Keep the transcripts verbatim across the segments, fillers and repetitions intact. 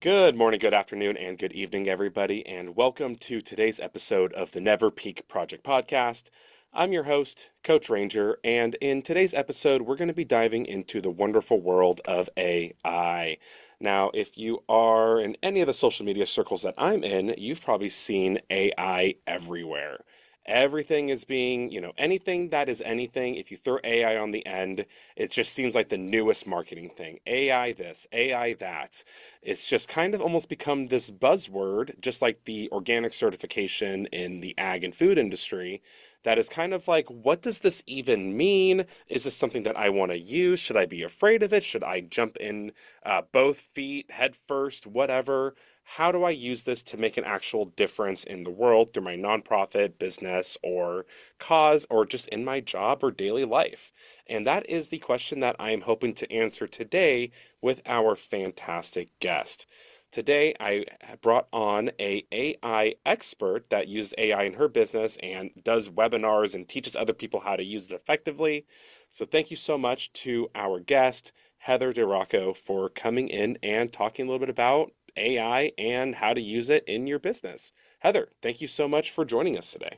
Good morning, good afternoon, and good evening, everybody, and welcome to today's episode of the Never Peak Project Podcast. I'm your host, Coach Ranger, and in today's episode, we're going to be diving into the wonderful world of A I. Now, if you are in any of the social media circles that I'm in, you've probably seen A I everywhere. Everything is being, you know, anything that is anything, if you throw A I on the end, it just seems like the newest marketing thing. A I this, A I that. It's just kind of almost become this buzzword, just like the organic certification in the ag and food industry, that is kind of like, what does this even mean? Is this something that I want to use? Should I be afraid of it? Should I jump in uh, both feet, head first, whatever? How do I use this to make an actual difference in the world through my nonprofit, business, or cause, or just in my job or daily life? And that is the question that I am hoping to answer today with our fantastic guest. Today, I brought on a AI expert that uses A I in her business and does webinars and teaches other people how to use it effectively. So thank you so much to our guest, Heather DeRocco, for coming in and talking a little bit about A I and how to use it in your business. Heather, thank you so much for joining us today.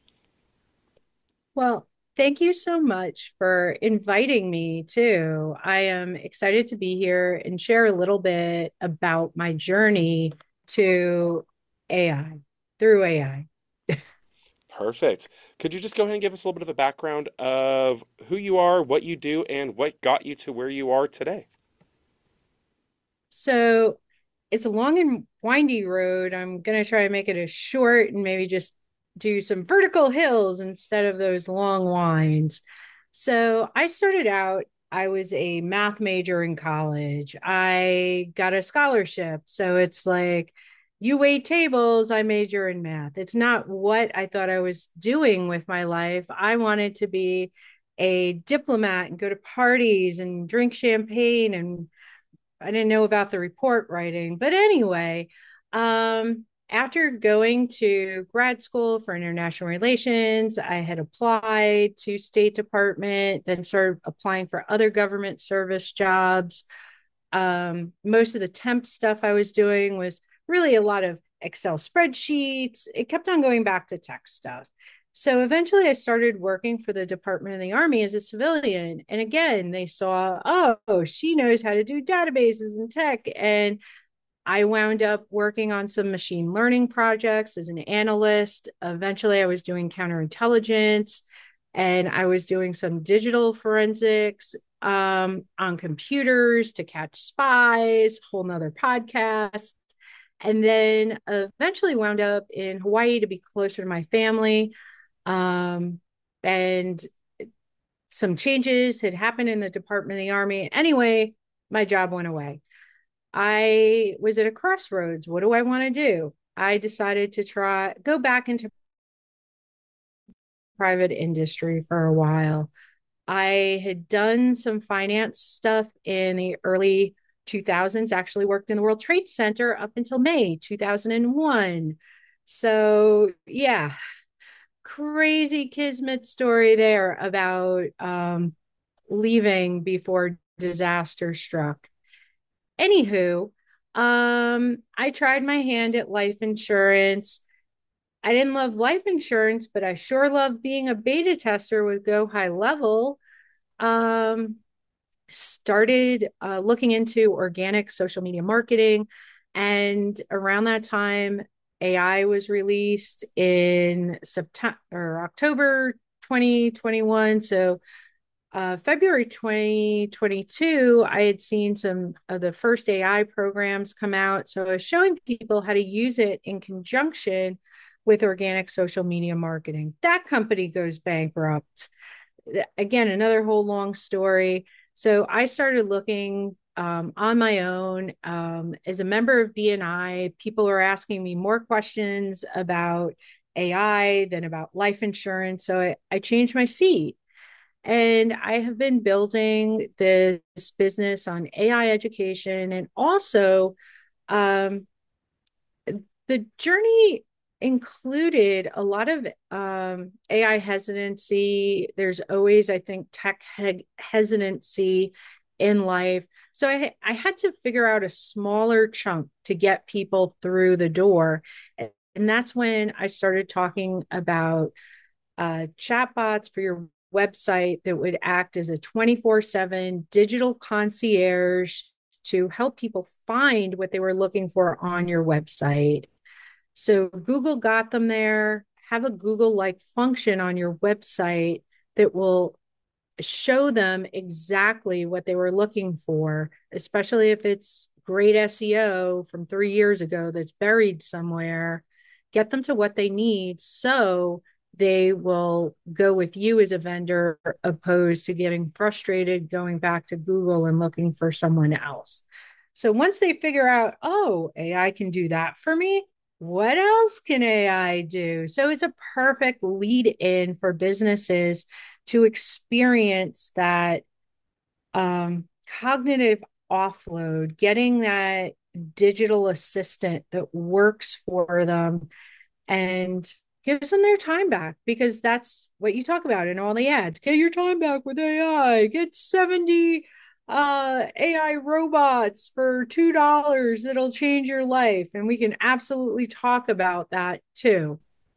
Well, thank you so much for inviting me too. I am excited to be here and share a little bit about my journey to A I through A I. Perfect. Could you just go ahead and give us a little bit of a background of who you are, what you do, and what got you to where you are today? So it's a long and windy road. I'm going to try and make it as short and maybe just do some vertical hills instead of those long winds. So I started out, I was a math major in college. I got a scholarship. So it's like, you wait tables, I major in math. It's not what I thought I was doing with my life. I wanted to be a diplomat and go to parties and drink champagne, and I didn't know about the report writing. But anyway, um, after going to grad school for international relations, I had applied to State Department, then started applying for other government service jobs. Um, most of the temp stuff I was doing was really a lot of Excel spreadsheets. It kept on going back to tech stuff. So eventually I started working for the Department of the Army as a civilian. And again, they saw, oh, she knows how to do databases and tech. And I wound up working on some machine learning projects as an analyst. Eventually, I was doing counterintelligence and I was doing some digital forensics um, on computers to catch spies, whole nother podcast. And then eventually wound up in Hawaii to be closer to my family. Um, and some changes had happened in the Department of the Army. Anyway, my job went away. I was at a crossroads. What do I want to do? I decided to try go back into private industry for a while. I had done some finance stuff in the early two thousands, actually worked in the World Trade Center up until May two thousand one. So, yeah, crazy kismet story there about um, leaving before disaster struck. Anywho, um, I tried my hand at life insurance. I didn't love life insurance, but I sure loved being a beta tester with Go High Level. Um, Started uh, looking into organic social media marketing. And around that time, A I was released in September or October twenty twenty-one. So uh, February twenty twenty-two, I had seen some of the first A I programs come out. So I was showing people how to use it in conjunction with organic social media marketing. That company goes bankrupt. Again, another whole long story. So I started looking um, on my own um, as a member of B N I. People are asking me more questions about A I than about life insurance. So I, I changed my seat. And I have been building this business on A I education and also um, the journey included a lot of um, A I hesitancy. There's always, I think, tech he- hesitancy in life. So I I had to figure out a smaller chunk to get people through the door. And that's when I started talking about uh, chatbots for your website that would act as a twenty-four seven digital concierge to help people find what they were looking for on your website. So Google got them there. Have a Google like function on your website that will show them exactly what they were looking for, especially if it's great S E O from three years ago that's buried somewhere. Get them to what they need so they will go with you as a vendor opposed to getting frustrated going back to Google and looking for someone else. So once they figure out, oh, A I can do that for me, what else can A I do? So it's a perfect lead in for businesses to experience that um, cognitive offload, getting that digital assistant that works for them and gives them their time back, because that's what you talk about in all the ads. Get your time back with A I. Get seventy uh A I robots for two dollars that'll change your life. And we can absolutely talk about that too.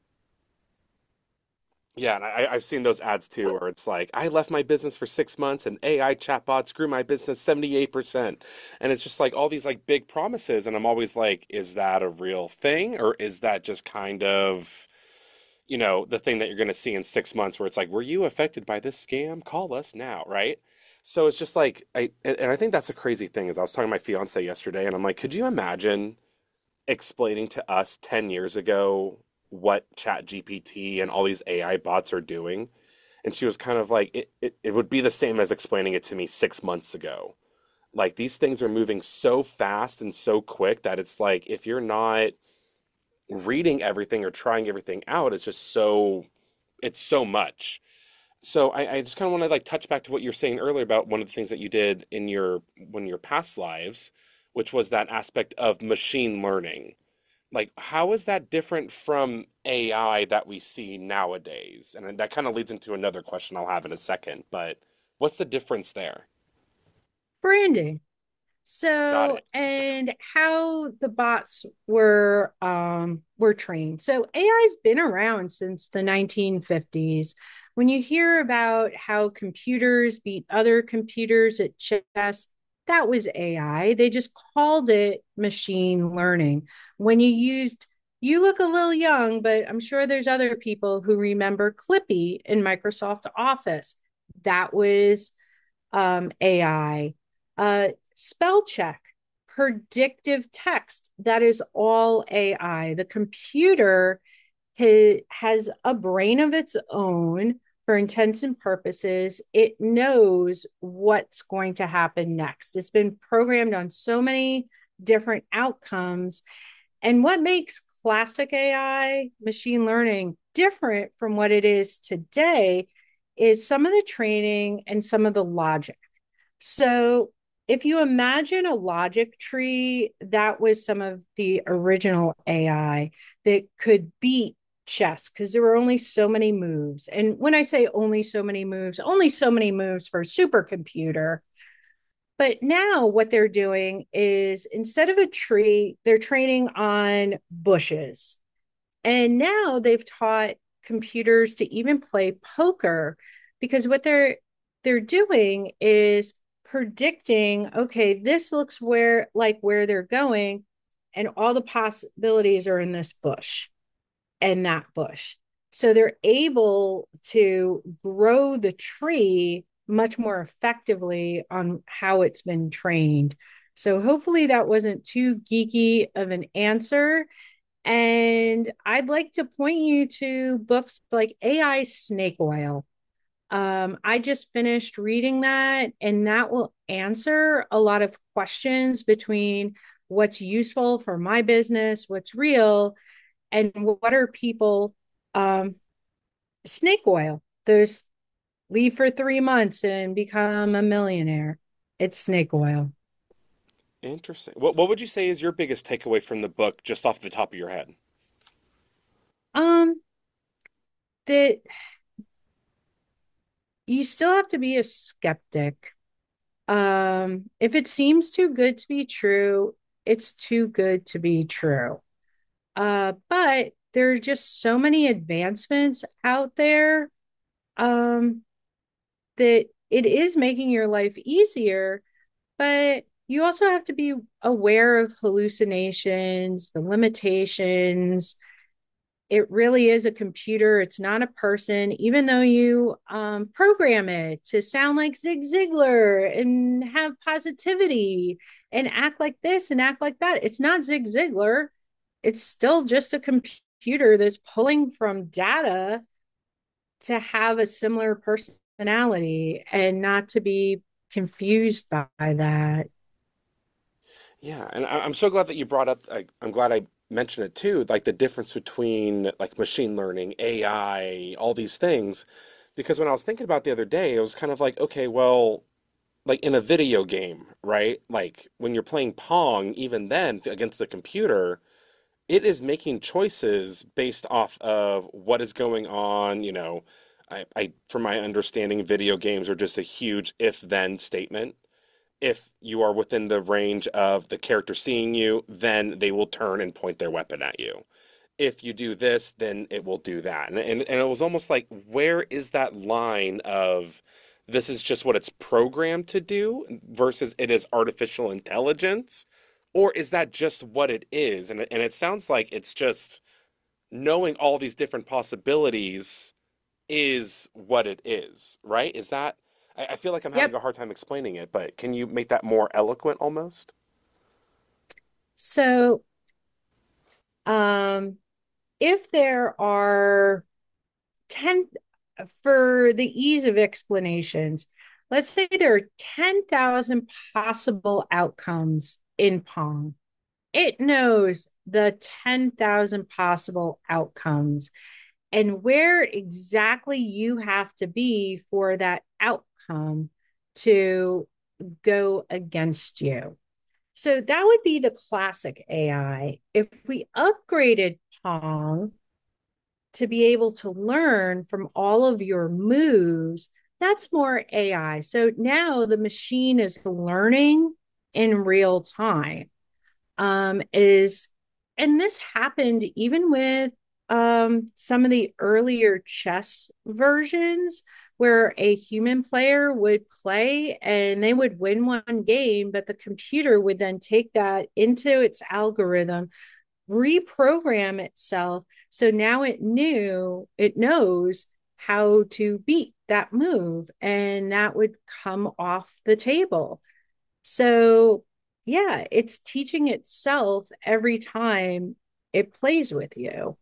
Yeah, and I, I've seen those ads too, where it's like, I left my business for six months and A I chatbots grew my business seventy-eight percent. And it's just like all these like big promises. And I'm always like, is that a real thing? Or is that just kind of, you know, the thing that you're going to see in six months where it's like, were you affected by this scam? Call us now, right? So it's just like, I, and and I think that's a crazy thing is I was talking to my fiance yesterday and I'm like, could you imagine explaining to us ten years ago what Chat G P T and all these A I bots are doing? And she was kind of like, it, it, it would be the same as explaining it to me six months ago. Like these things are moving so fast and so quick that it's like, if you're not reading everything or trying everything out, it's just so, it's so much. So I, I just kind of want to like touch back to what you were saying earlier about one of the things that you did in your, one of your past lives, which was that aspect of machine learning. Like, how is that different from A I that we see nowadays? And that kind of leads into another question I'll have in a second, but what's the difference there? Branding. Got So, it. and how the bots were um were trained. So A I's been around since the nineteen fifties. When you hear about how computers beat other computers at chess, that was A I. They just called it machine learning. When you used, you look a little young, but I'm sure there's other people who remember Clippy in Microsoft Office. That was um, A I. Uh, spell check, predictive text, that is all A I. The computer ha- has a brain of its own for intents and purposes. It knows what's going to happen next. It's been programmed on so many different outcomes. And what makes classic A I machine learning different from what it is today is some of the training and some of the logic. So if you imagine a logic tree, that was some of the original A I that could beat chess because there were only so many moves. And when I say only so many moves, only so many moves for a supercomputer. But now what they're doing is instead of a tree, they're training on bushes. And now they've taught computers to even play poker because what they're they're doing is predicting, okay, this looks where like where they're going, and all the possibilities are in this bush and that bush. So they're able to grow the tree much more effectively on how it's been trained. So hopefully that wasn't too geeky of an answer. And I'd like to point you to books like A I Snake Oil. Um, I just finished reading that, and that will answer a lot of questions between what's useful for my business, what's real, and what are people um, snake oil. There's leave for three months and become a millionaire. It's snake oil. Interesting. What what would you say is your biggest takeaway from the book just off the top of your head? Um, that you still have to be a skeptic. Um, if it seems too good to be true, it's too good to be true. Uh, but there are just so many advancements out there um, that it is making your life easier, but you also have to be aware of hallucinations, the limitations. It really is a computer. It's not a person, even though you um, program it to sound like Zig Ziglar and have positivity and act like this and act like that. It's not Zig Ziglar. It's still just a computer that's pulling from data to have a similar personality and not to be confused by that. Yeah, and I- I'm so glad that you brought up. Like, I'm glad I mentioned it too. Like the difference between like machine learning, A I, all these things. Because when I was thinking about it the other day, it was kind of like, okay, well, like in a video game, right? Like when you're playing Pong, even then against the computer, it is making choices based off of what is going on. You know, I, I, from my understanding, video games are just a huge if-then statement. If you are within the range of the character seeing you, then they will turn and point their weapon at you. If you do this, then it will do that. And, and, and it was almost like, where is that line of this is just what it's programmed to do versus it is artificial intelligence? Or is that just what it is? And, it- and it sounds like it's just knowing all these different possibilities is what it is, right? Is that, I, I feel like I'm having Yep. a hard time explaining it, but can you make that more eloquent almost? So, um, if there are ten, for the ease of explanations, let's say there are ten thousand possible outcomes in Pong. It knows the ten thousand possible outcomes and where exactly you have to be for that outcome to go against you. So that would be the classic A I. If we upgraded Pong to be able to learn from all of your moves, that's more A I. So now the machine is learning in real time. Um, is and this happened even with um, some of the earlier chess versions where a human player would play and they would win one game, but the computer would then take that into its algorithm, reprogram itself. So now it knew, it knows how to beat that move, and that would come off the table. So, yeah, it's teaching itself every time it plays with you.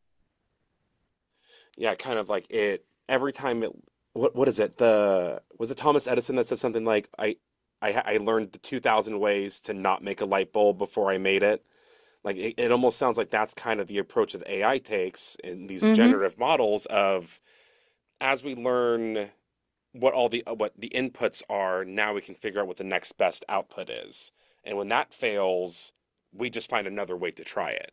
Yeah, kind of like it every time it what what is it? The was it Thomas Edison that said something like I I I learned the two thousand ways to not make a light bulb before I made it. Like it, it almost sounds like that's kind of the approach that A I takes in these Mm-hmm. generative models of as we learn what all the what the inputs are, now we can figure out what the next best output is. And when that fails, we just find another way to try it.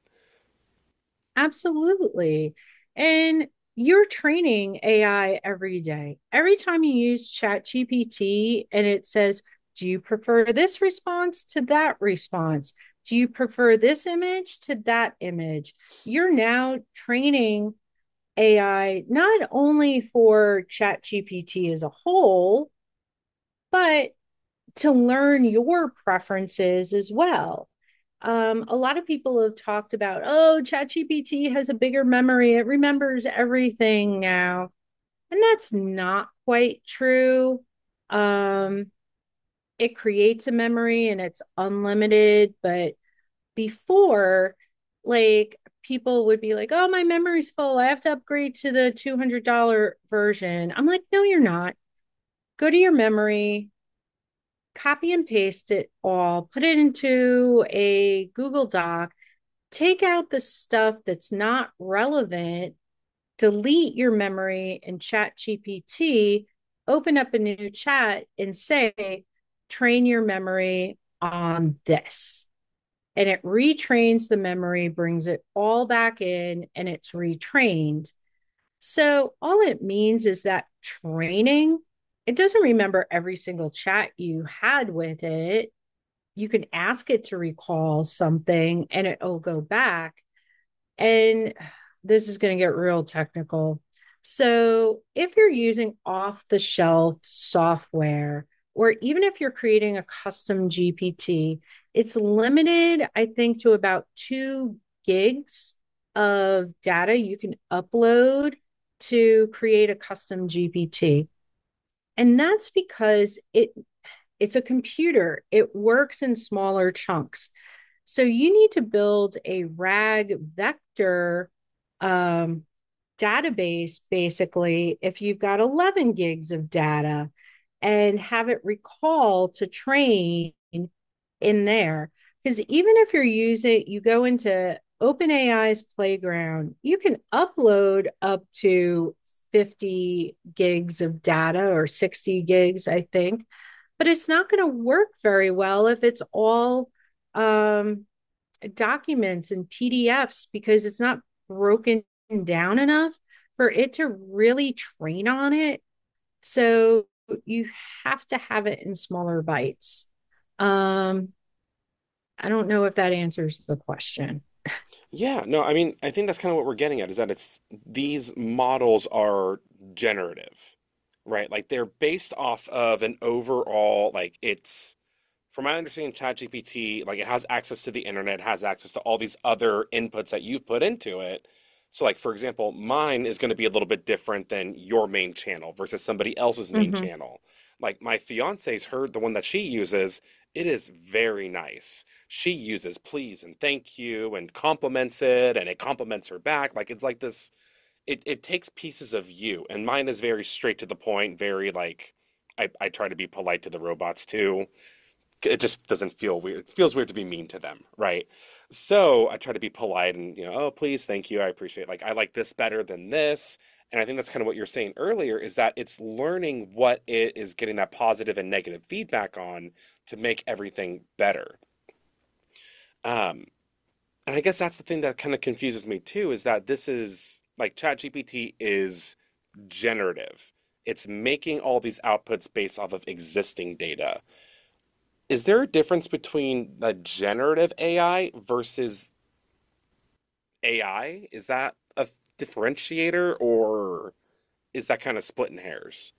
Absolutely. And you're training A I every day. Every time you use Chat G P T and it says, do you prefer this response to that response? Do you prefer this image to that image? You're now training A I not only for Chat G P T as a whole, but to learn your preferences as well. Um, a lot of people have talked about, oh, ChatGPT has a bigger memory. It remembers everything now. And that's not quite true. Um, it creates a memory and it's unlimited. But before, like, people would be like, oh, my memory's full. I have to upgrade to the two hundred dollars version. I'm like, no, you're not. Go to your memory, copy and paste it all, put it into a Google Doc, take out the stuff that's not relevant, delete your memory in Chat G P T, open up a new chat and say, train your memory on this. And it retrains the memory, brings it all back in, and it's retrained. So all it means is that training it doesn't remember every single chat you had with it. You can ask it to recall something and it'll go back. And this is going to get real technical. So, if you're using off the shelf software, or even if you're creating a custom G P T, it's limited, I think, to about two gigs of data you can upload to create a custom G P T. And that's because it it's a computer. It works in smaller chunks. So you need to build a RAG vector um, database, basically, if you've got eleven gigs of data and have it recall to train in there. Because even if you're using, you go into OpenAI's Playground, you can upload up to fifty gigs of data or sixty gigs, I think, but it's not going to work very well if it's all um, documents and P D Fs because it's not broken down enough for it to really train on it. So you have to have it in smaller bites. Um, I don't know if that answers the question. Yeah, no, I mean, I think that's kind of what we're getting at is that it's these models are generative, right? Like they're based off of an overall, like it's, from my understanding, ChatGPT, like it has access to the internet, has access to all these other inputs that you've put into it. So, like, for example, mine is going to be a little bit different than your main channel versus somebody else's main Mm-hmm. channel. Like, my fiance's heard the one that she uses, it is very nice. She uses please and thank you and compliments it and it compliments her back. Like, it's like this, it, it takes pieces of you. And mine is very straight to the point, very like, I, I try to be polite to the robots too. It just doesn't feel weird. It feels weird to be mean to them, right? So I try to be polite and, you know, oh, please, thank you. I appreciate it. Like, I like this better than this. And I think that's kind of what you're saying earlier is that it's learning what it is getting that positive and negative feedback on to make everything better. Um, and I guess that's the thing that kind of confuses me too, is that this is like ChatGPT is generative. It's making all these outputs based off of existing data. Is there a difference between the generative A I versus A I? Is that a differentiator or is that kind of splitting hairs?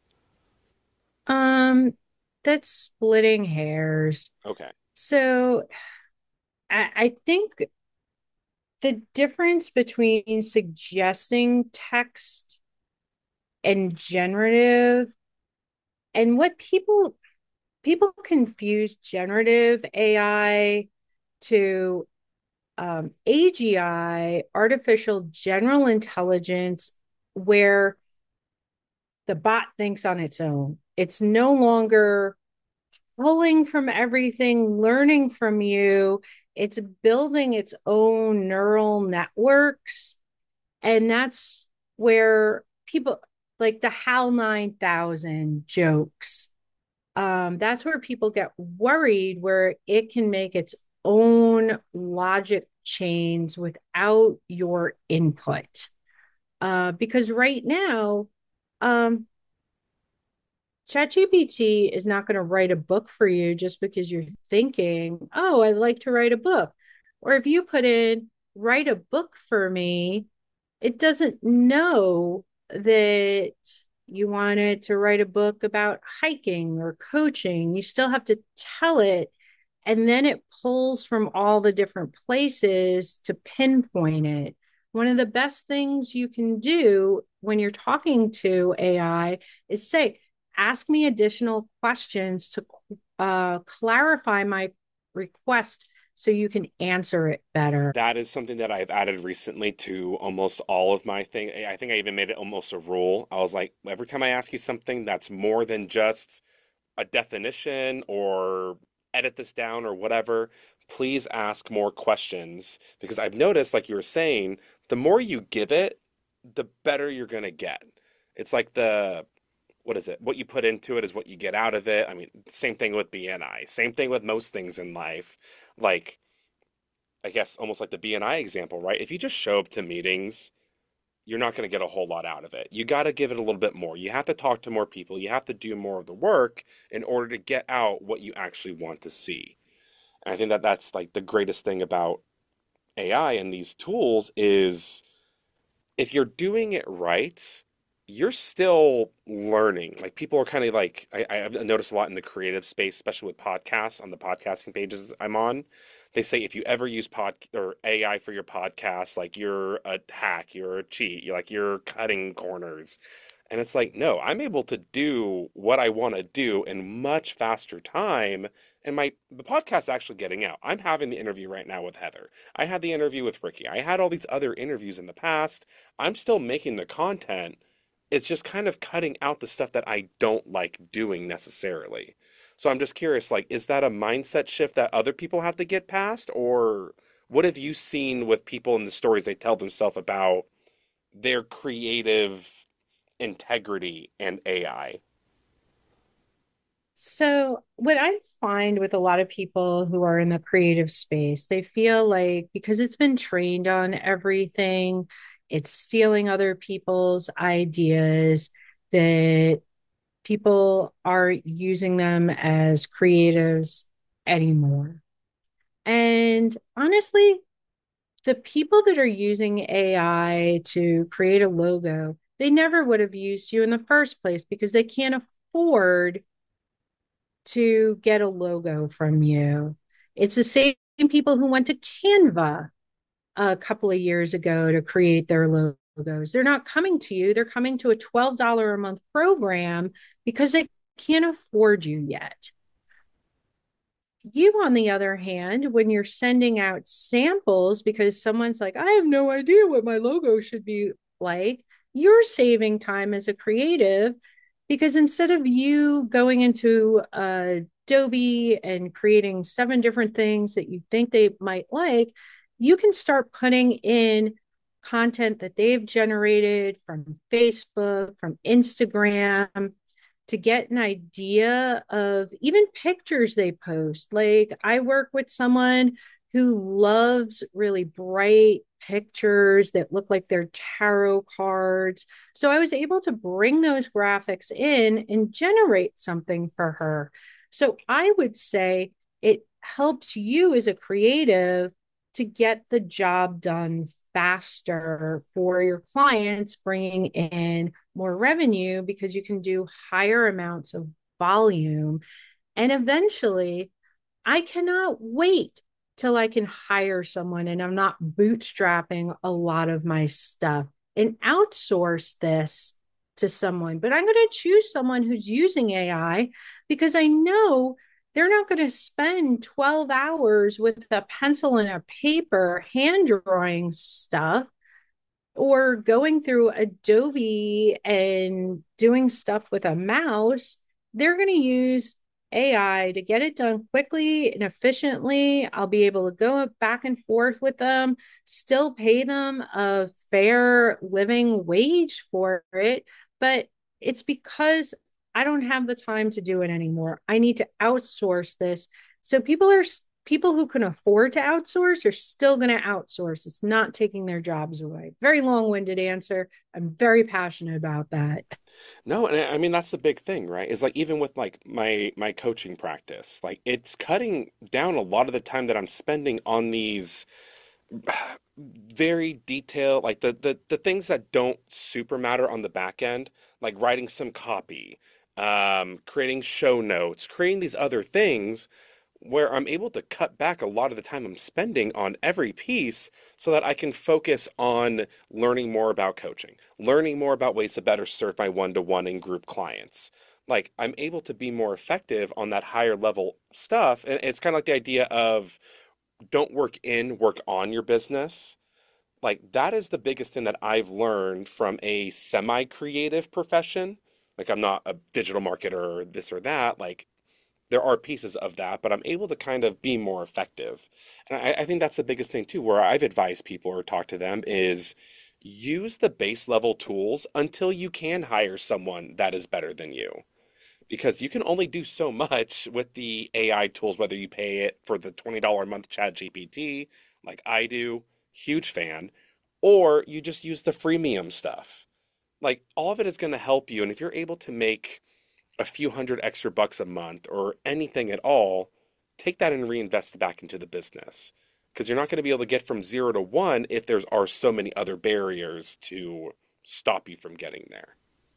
Um, that's splitting hairs. Okay. So I, I think the difference between suggesting text and generative and what people people confuse generative A I to um, A G I, artificial general intelligence, where the bot thinks on its own. It's no longer pulling from everything, learning from you. It's building its own neural networks. And that's where people like the HAL nine thousand jokes. Um, that's where people get worried, where it can make its own logic chains without your input. Uh, because right now, um, ChatGPT is not going to write a book for you just because you're thinking, oh, I'd like to write a book. Or if you put in, write a book for me, it doesn't know that you wanted to write a book about hiking or coaching. You still have to tell it. And then it pulls from all the different places to pinpoint it. One of the best things you can do when you're talking to A I is say, ask me additional questions to uh, clarify my request so you can answer it better. That is something that I've added recently to almost all of my thing. I think I even made it almost a rule. I was like, every time I ask you something that's more than just a definition or edit this down or whatever, please ask more questions because I've noticed, like you were saying, the more you give it, the better you're going to get. It's like the, what is it? What you put into it is what you get out of it. I mean, same thing with B N I, same thing with most things in life. Like, I guess almost like the B N I example, right? If you just show up to meetings you're not going to get a whole lot out of it. You got to give it a little bit more. You have to talk to more people. You have to do more of the work in order to get out what you actually want to see. And I think that that's like the greatest thing about A I and these tools is if you're doing it right, you're still learning. Like people are kind of like I, I've noticed a lot in the creative space, especially with podcasts on the podcasting pages I'm on. They say if you ever use pod or A I for your podcast, like you're a hack, you're a cheat, you're like you're cutting corners. And it's like, no, I'm able to do what I want to do in much faster time. And my the podcast's actually getting out. I'm having the interview right now with Heather. I had the interview with Ricky. I had all these other interviews in the past. I'm still making the content. It's just kind of cutting out the stuff that I don't like doing necessarily. So I'm just curious, like, is that a mindset shift that other people have to get past? Or what have you seen with people in the stories they tell themselves about their creative integrity and A I? So, what I find with a lot of people who are in the creative space, they feel like because it's been trained on everything, it's stealing other people's ideas, that people aren't using them as creatives anymore. And honestly, the people that are using A I to create a logo, they never would have used you in the first place because they can't afford to get a logo from you. It's the same people who went to Canva a couple of years ago to create their logos. They're not coming to you, they're coming to a twelve dollars a month program because they can't afford you yet. You, on the other hand, when you're sending out samples because someone's like, I have no idea what my logo should be like, you're saving time as a creative because instead of you going into uh, Adobe and creating seven different things that you think they might like, you can start putting in content that they've generated from Facebook, from Instagram, to get an idea of even pictures they post. Like I work with someone who loves really bright pictures that look like they're tarot cards. So I was able to bring those graphics in and generate something for her. So I would say it helps you as a creative to get the job done faster for your clients, bringing in more revenue because you can do higher amounts of volume. And eventually, I cannot wait till I can hire someone and I'm not bootstrapping a lot of my stuff and outsource this to someone. But I'm going to choose someone who's using A I because I know they're not going to spend twelve hours with a pencil and a paper hand drawing stuff or going through Adobe and doing stuff with a mouse. They're going to use A I to get it done quickly and efficiently. I'll be able to go back and forth with them, still pay them a fair living wage for it. But it's because I don't have the time to do it anymore. I need to outsource this. So people are people who can afford to outsource are still going to outsource. It's not taking their jobs away. Very long-winded answer. I'm very passionate about that. No, and I mean that's the big thing, right? Is like even with like my my coaching practice, like it's cutting down a lot of the time that I'm spending on these very detailed, like the the the things that don't super matter on the back end, like writing some copy, um, creating show notes, creating these other things where I'm able to cut back a lot of the time I'm spending on every piece so that I can focus on learning more about coaching, learning more about ways to better serve my one-to-one and group clients. Like I'm able to be more effective on that higher level stuff. And it's kind of like the idea of don't work in, work on your business. Like that is the biggest thing that I've learned from a semi-creative profession. Like I'm not a digital marketer or this or that. Like there are pieces of that, but I'm able to kind of be more effective. And I, I think that's the biggest thing too, where I've advised people or talked to them is use the base level tools until you can hire someone that is better than you. Because you can only do so much with the A I tools, whether you pay it for the twenty dollars a month Chat G P T, like I do, huge fan, or you just use the freemium stuff. Like all of it is going to help you. And if you're able to make a few hundred extra bucks a month or anything at all, take that and reinvest it back into the business. Because you're not going to be able to get from zero to one if there are so many other barriers to stop you from getting there.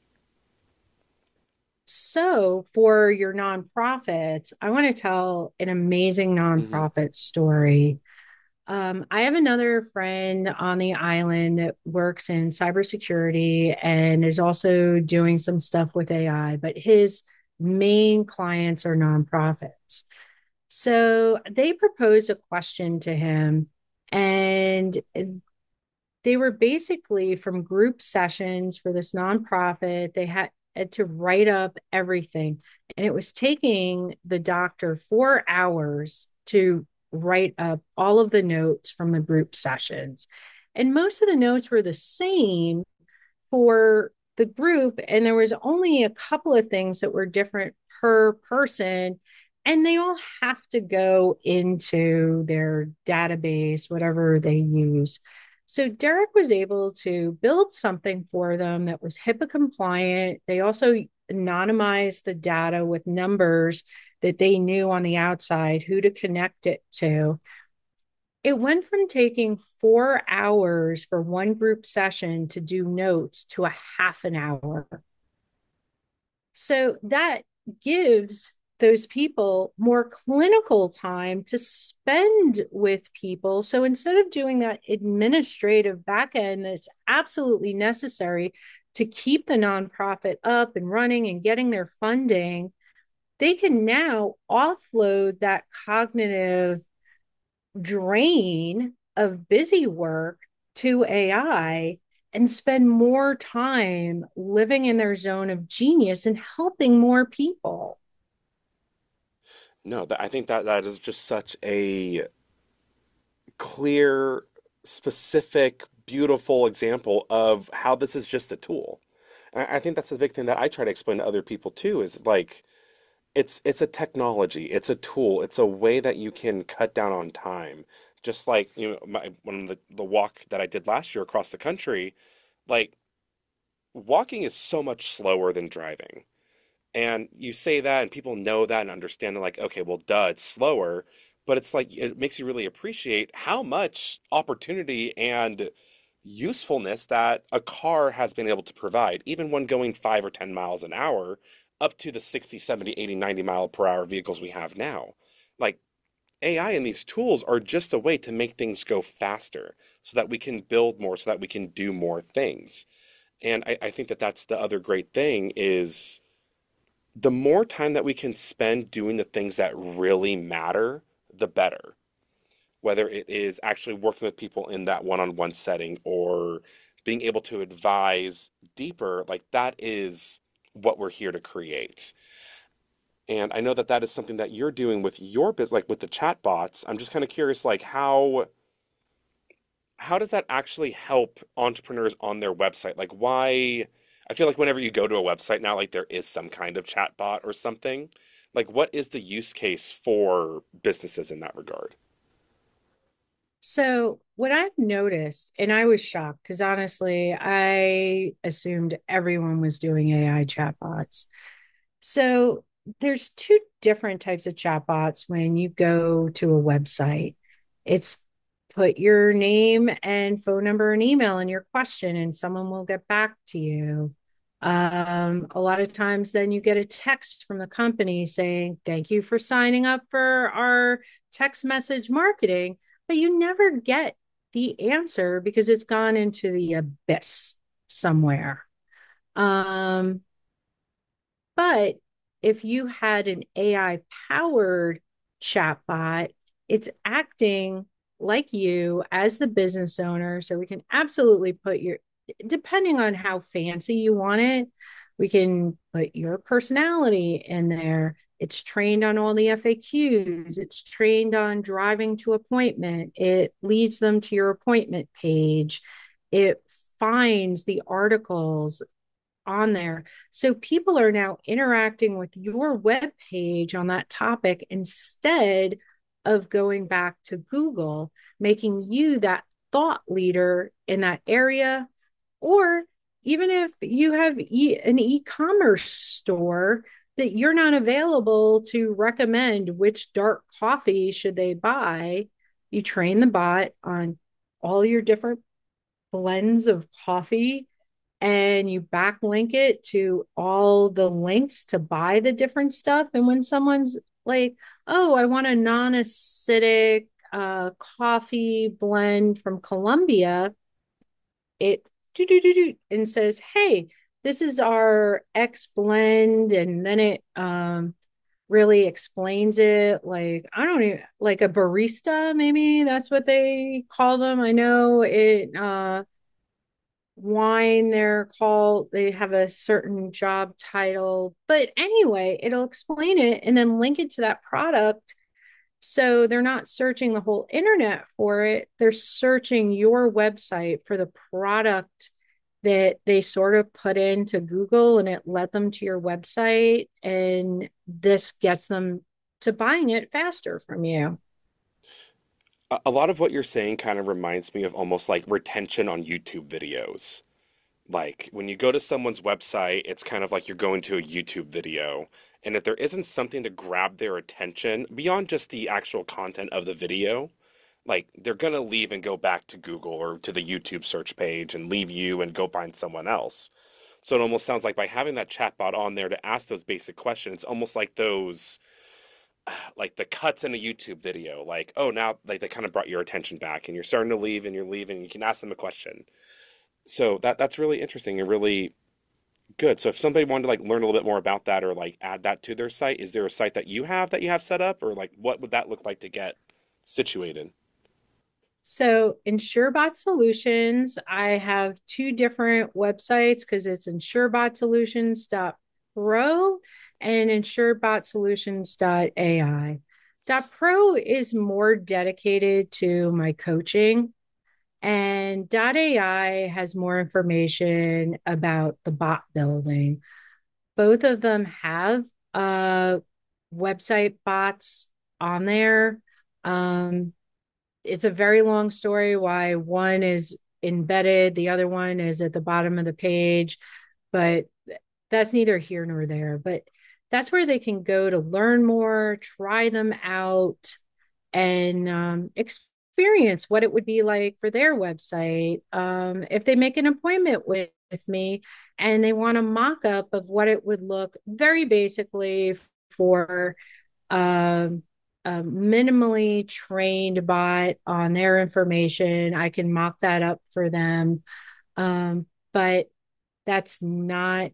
So, for your nonprofits, I want to tell an amazing Hmm. nonprofit story. Um, I have another friend on the island that works in cybersecurity and is also doing some stuff with A I, but his main clients are nonprofits. So they proposed a question to him, and they were basically from group sessions for this nonprofit. They had, had to write up everything, and it was taking the doctor four hours to write up all of the notes from the group sessions. And most of the notes were the same for the group, and there was only a couple of things that were different per person, and they all have to go into their database, whatever they use. So Derek was able to build something for them that was HIPAA compliant. They also anonymized the data with numbers that they knew on the outside who to connect it to. It went from taking four hours for one group session to do notes to a half an hour. So that gives those people more clinical time to spend with people. So instead of doing that administrative back end that's absolutely necessary to keep the nonprofit up and running and getting their funding, they can now offload that cognitive drain of busy work to A I and spend more time living in their zone of genius and helping more people. No, that, I think that that is just such a clear, specific, beautiful example of how this is just a tool. And I, I think that's the big thing that I try to explain to other people too, is like it's it's a technology, it's a tool, it's a way that you can cut down on time. Just like, you know, my one of the, the walk that I did last year across the country, like walking is so much slower than driving. And you say that, and people know that and understand, they're like, okay, well, duh, it's slower. But it's like, it makes you really appreciate how much opportunity and usefulness that a car has been able to provide, even when going five or ten miles an hour, up to the sixty, seventy, eighty, ninety mile per hour vehicles we have now. Like, A I and these tools are just a way to make things go faster so that we can build more, so that we can do more things. And I, I think that that's the other great thing is the more time that we can spend doing the things that really matter, the better. Whether it is actually working with people in that one on one setting or being able to advise deeper, like that is what we're here to create. And I know that that is something that you're doing with your business, like with the chat bots. I'm just kind of curious, like how how does that actually help entrepreneurs on their website? Like why I feel like whenever you go to a website now, like there is some kind of chat bot or something. Like what is the use case for businesses in that regard? So, what I've noticed, and I was shocked because honestly, I assumed everyone was doing A I chatbots. So, there's two different types of chatbots when you go to a website. It's put your name and phone number and email in your question, and someone will get back to you. Um, a lot of times, then you get a text from the company saying, "Thank you for signing up for our text message marketing," but you never get the answer because it's gone into the abyss somewhere. Um, but if you had an A I powered chatbot, it's acting like you as the business owner. So we can absolutely put your, depending on how fancy you want it, we can put your personality in there. It's trained on all the F A Qs. It's trained on driving to appointment. It leads them to your appointment page. It finds the articles on there. So people are now interacting with your web page on that topic instead of going back to Google, making you that thought leader in that area. Or even if you have e- an e-commerce store that you're not available to recommend which dark coffee should they buy, you train the bot on all your different blends of coffee and you backlink it to all the links to buy the different stuff. And when someone's like, oh, I want a non acidic uh, coffee blend from Colombia, it do do do do and says, hey, this is our X blend. And then it um, really explains it like, I don't even like a barista, maybe that's what they call them. I know it uh wine they're called, they have a certain job title, but anyway, it'll explain it and then link it to that product, so they're not searching the whole internet for it, they're searching your website for the product that they sort of put into Google, and it led them to your website, and this gets them to buying it faster from you. A a lot of what you're saying kind of reminds me of almost like retention on YouTube videos. Like when you go to someone's website, it's kind of like you're going to a YouTube video. And if there isn't something to grab their attention beyond just the actual content of the video, like they're gonna leave and go back to Google or to the YouTube search page and leave you and go find someone else. So it almost sounds like by having that chatbot on there to ask those basic questions, almost like those like the cuts in a YouTube video, like, oh, now like they kind of brought your attention back and you're starting to leave and you're leaving, you can ask them a question. So that that's really interesting and really good. So if somebody wanted to like learn a little bit more about that or like add that to their site, is there a site that you have that you have set up or like what would that look like to get situated? So, InsureBot Solutions, I have two different websites because it's insurebot solutions dot pro and insurebot solutions dot A I. .pro is more dedicated to my coaching, and .A I has more information about the bot building. Both of them have uh, website bots on there. Um, it's a very long story why one is embedded, the other one is at the bottom of the page, but that's neither here nor there. But that's where they can go to learn more, try them out, and um, experience what it would be like for their website. Um, if they make an appointment with, with me and they want a mock up of what it would look very basically for um, a minimally trained bot on their information, I can mock that up for them. Um, but that's not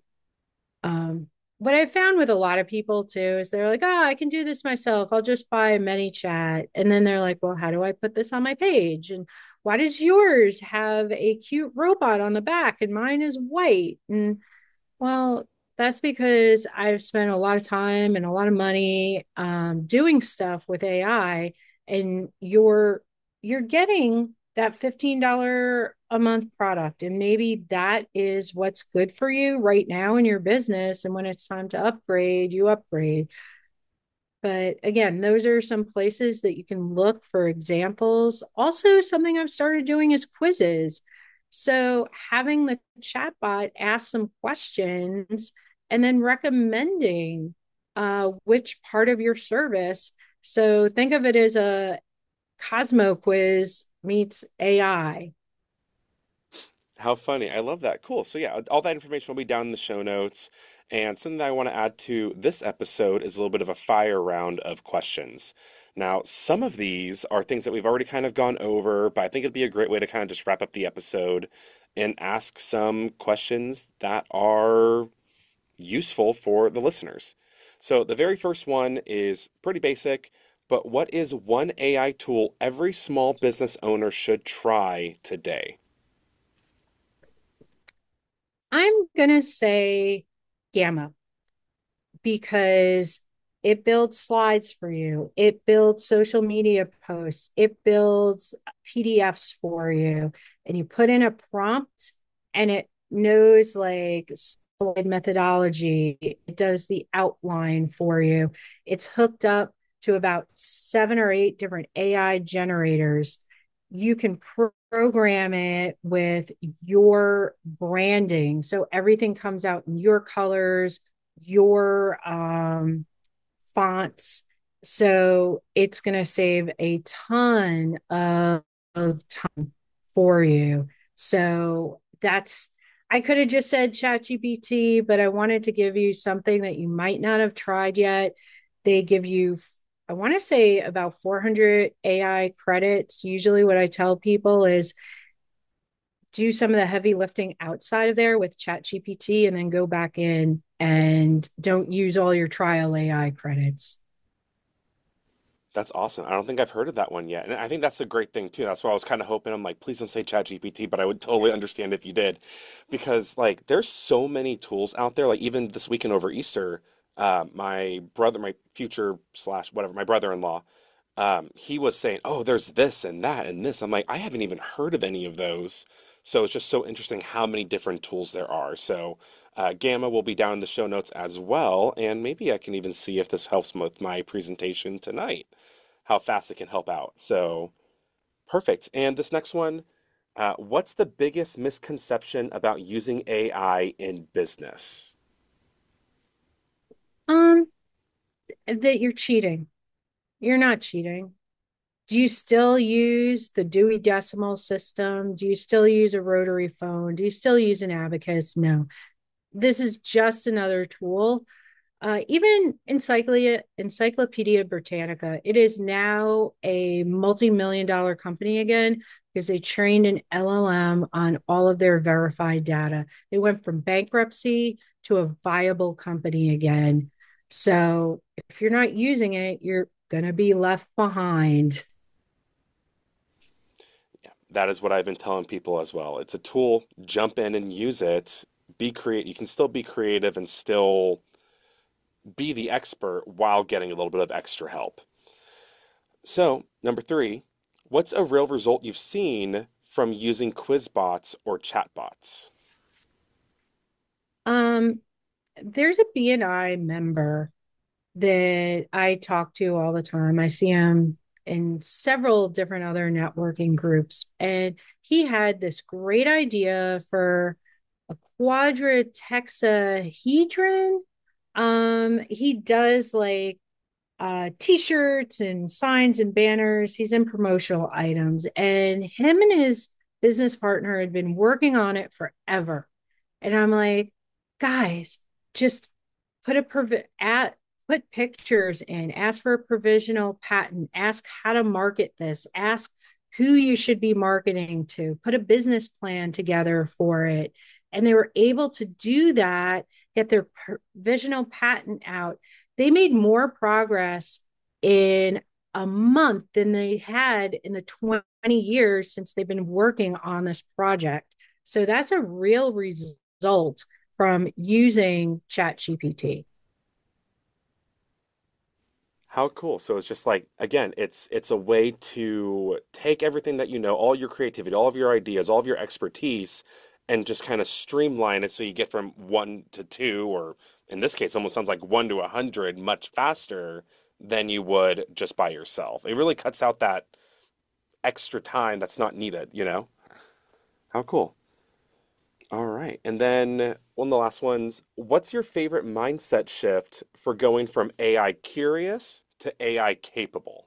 um, what I found with a lot of people too is they're like, oh, I can do this myself. I'll just buy ManyChat. And then they're like, well, how do I put this on my page? And why does yours have a cute robot on the back and mine is white? And well, that's because I've spent a lot of time and a lot of money um, doing stuff with A I, and you're you're getting that fifteen dollars a month product, and maybe that is what's good for you right now in your business. And when it's time to upgrade, you upgrade. But again, those are some places that you can look for examples. Also, something I've started doing is quizzes. So having the chatbot ask some questions and then recommending uh, which part of your service. So think of it as a Cosmo quiz meets A I. How funny. I love that. Cool. So, yeah, all that information will be down in the show notes. And something that I want to add to this episode is a little bit of a fire round of questions. Now, some of these are things that we've already kind of gone over, but I think it'd be a great way to kind of just wrap up the episode and ask some questions that are useful for the listeners. So, the very first one is pretty basic, but what is one A I tool every small business owner should try today? I'm going to say Gamma because it builds slides for you. It builds social media posts. It builds P D Fs for you. And you put in a prompt and it knows like slide methodology. It does the outline for you. It's hooked up to about seven or eight different A I generators. you can pro- program it with your branding. So everything comes out in your colors, your um, fonts. So it's going to save a ton of, of time for you. So that's, I could have just said ChatGPT, but I wanted to give you something that you might not have tried yet. They give you, I want to say about four hundred A I credits. Usually, what I tell people is do some of the heavy lifting outside of there with ChatGPT and then go back in and don't use all your trial A I credits. That's awesome. I don't think I've heard of that one yet. And I think that's a great thing too. That's why I was kind of hoping. I'm like, please don't say ChatGPT, but I would totally understand if you did. Because like there's so many tools out there. Like even this weekend over Easter, uh, my brother, my future slash whatever, my brother-in-law, um, he was saying, "Oh, there's this and that and this." I'm like, I haven't even heard of any of those. So it's just so interesting how many different tools there are. So uh, Gamma will be down in the show notes as well, and maybe I can even see if this helps with my presentation tonight, how fast it can help out. So perfect. And this next one, uh, what's the biggest misconception about using A I in business? Um, that you're cheating. You're not cheating. Do you still use the Dewey Decimal System? Do you still use a rotary phone? Do you still use an abacus? No. This is just another tool. Uh, even Encyclopedia, Encyclopedia Britannica, it is now a multi-million dollar company again because they trained an L L M on all of their verified data. They went from bankruptcy to a viable company again. So if you're not using it, you're going to be left behind. Yeah, that is what I've been telling people as well. It's a tool, jump in and use it. Be create. You can still be creative and still be the expert while getting a little bit of extra help. So, number three, what's a real result you've seen from using quiz bots or chatbots? Um, there's a B N I member that I talk to all the time. I see him in several different other networking groups. And he had this great idea for a quadratexahedron. Um, he does like uh, t-shirts and signs and banners. He's in promotional items. And him and his business partner had been working on it forever. And I'm like, guys, just put a provi- at put pictures in, ask for a provisional patent, ask how to market this, ask who you should be marketing to, put a business plan together for it. And they were able to do that, get their provisional patent out. They made more progress in a month than they had in the twenty years since they've been working on this project. So that's a real result from using ChatGPT. How cool. So it's just like again, it's it's a way to take everything that you know, all your creativity, all of your ideas, all of your expertise, and just kind of streamline it so you get from one to two, or in this case, almost sounds like one to a hundred much faster than you would just by yourself. It really cuts out that extra time that's not needed, you know? How cool. All right. And then one of the last ones, what's your favorite mindset shift for going from A I curious to A I capable?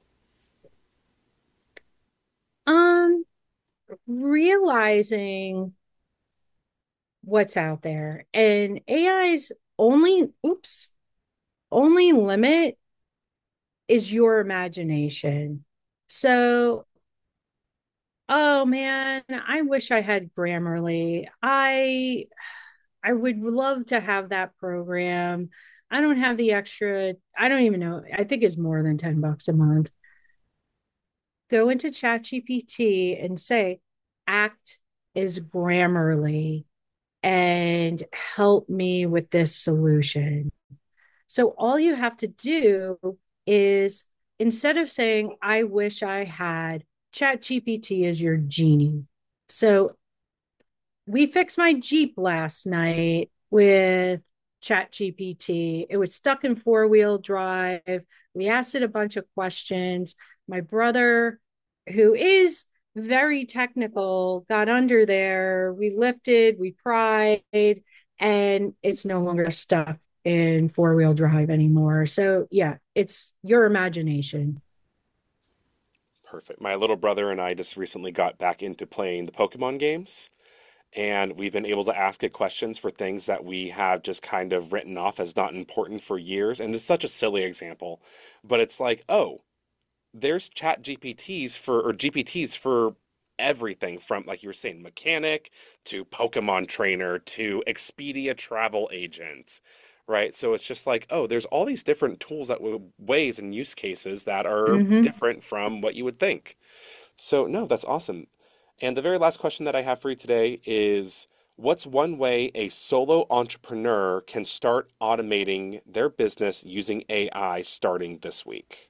Um, realizing what's out there and A I's only oops, only limit is your imagination. So, oh man, I wish I had Grammarly. I I would love to have that program. I don't have the extra, I don't even know. I think it's more than ten bucks a month. Go into ChatGPT and say, act is Grammarly and help me with this solution. So all you have to do is instead of saying, I wish I had, ChatGPT is your genie. So we fixed my Jeep last night with ChatGPT. It was stuck in four wheel drive. We asked it a bunch of questions. My brother, who is very technical, got under there, we lifted, we pried, and it's no longer stuck in four wheel drive anymore. So, yeah, it's your imagination. Perfect. My little brother and I just recently got back into playing the Pokemon games, and we've been able to ask it questions for things that we have just kind of written off as not important for years. And it's such a silly example, but it's like, oh, there's chat G P Ts for, or G P Ts for everything from, like you were saying, mechanic to Pokemon trainer to Expedia travel agent, right? So it's just like, oh, there's all these different tools that w- ways and use cases that are Mm-hmm. different from what you would think. So, no, that's awesome. And the very last question that I have for you today is, what's one way a solo entrepreneur can start automating their business using A I starting this week?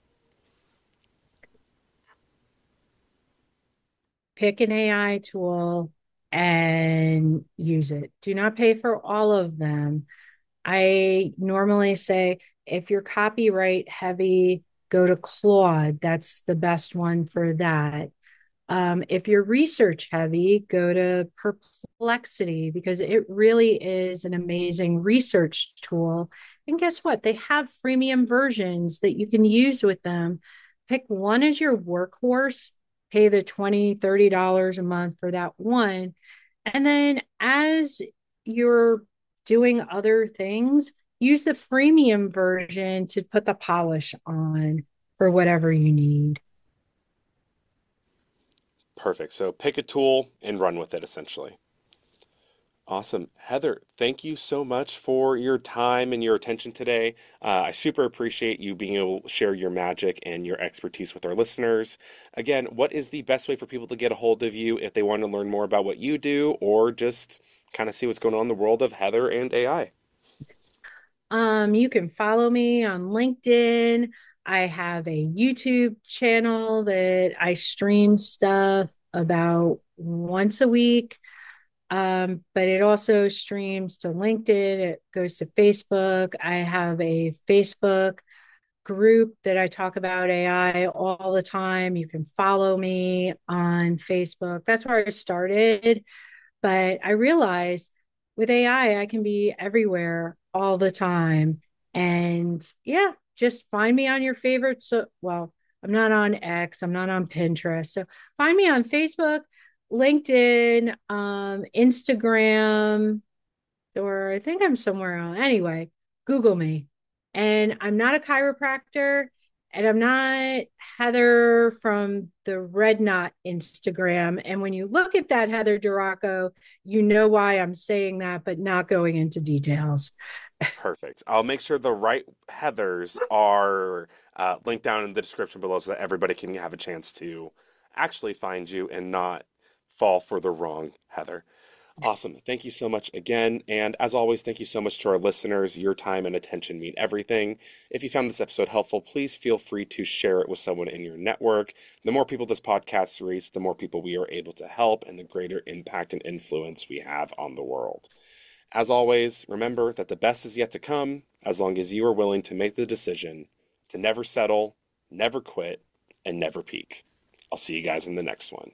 Pick an A I tool and use it. Do not pay for all of them. I normally say if you're copyright heavy, go to Claude. That's the best one for that. Um, if you're research heavy, go to Perplexity because it really is an amazing research tool. And guess what? They have freemium versions that you can use with them. Pick one as your workhorse, pay the twenty dollars, thirty dollars a month for that one. And then as you're doing other things, use the freemium version to put the polish on for whatever you need. Perfect. So pick a tool and run with it, essentially. Awesome. Heather, thank you so much for your time and your attention today. Uh, I super appreciate you being able to share your magic and your expertise with our listeners. Again, what is the best way for people to get a hold of you if they want to learn more about what you do or just kind of see what's going on in the world of Heather and A I? Um, you can follow me on LinkedIn. I have a YouTube channel that I stream stuff about once a week. Um, but it also streams to LinkedIn, it goes to Facebook. I have a Facebook group that I talk about A I all the time. You can follow me on Facebook. That's where I started. But I realized with A I, I I can be everywhere all the time. And yeah, just find me on your favorite. So, well, I'm not on X, I'm not on Pinterest. So find me on Facebook, LinkedIn, um, Instagram, or I think I'm somewhere else. Anyway, Google me. And I'm not a chiropractor, and I'm not Heather from the Red Knot Instagram. And when you look at that Heather Duraco, you know why I'm saying that, but not going into details. Perfect. I'll make sure the right Heathers are uh, linked down in the description below so that everybody can have a chance to actually find you and not fall for the wrong Heather. Awesome. Thank you so much again. And as always, thank you so much to our listeners. Your time and attention mean everything. If you found this episode helpful, please feel free to share it with someone in your network. The more people this podcast reaches, the more people we are able to help and the greater impact and influence we have on the world. As always, remember that the best is yet to come as long as you are willing to make the decision to never settle, never quit, and never peak. I'll see you guys in the next one.